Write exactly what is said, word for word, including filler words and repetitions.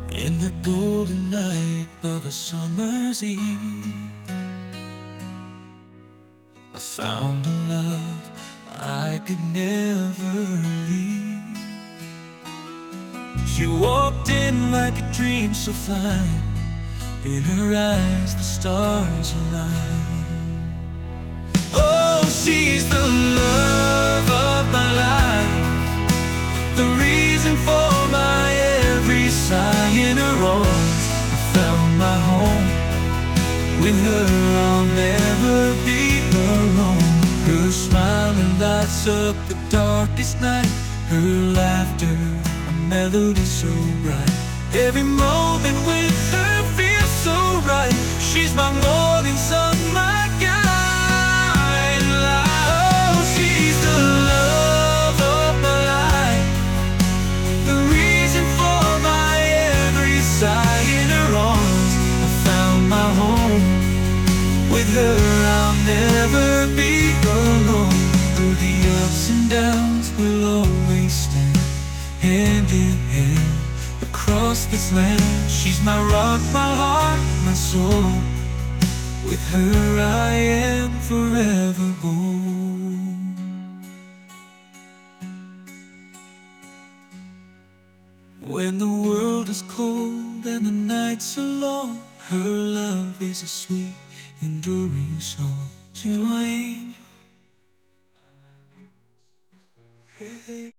In the golden night of a summer's eve, I found a love I could never leave. She walked in like a dream so fine. In her eyes the stars align. Oh, she's the love of my life, the reason for my every sigh. In her arms I found my home. With her I'll never be alone. Her smile lights up the darkest night. Her laughter a melody so bright. Every moment with her feels so right. She's my morning sun, my guiding light. Oh, she's the love of my life, the reason for my every sigh. In her arms I found my home. With her I'll never be alone. Through the ups and downs we'll always stand hand in hand across this land. She's my rock, my heart, my soul. With her I am forever born. When the world is cold and the nights are long, her love is a sweet, enduring song to my angel.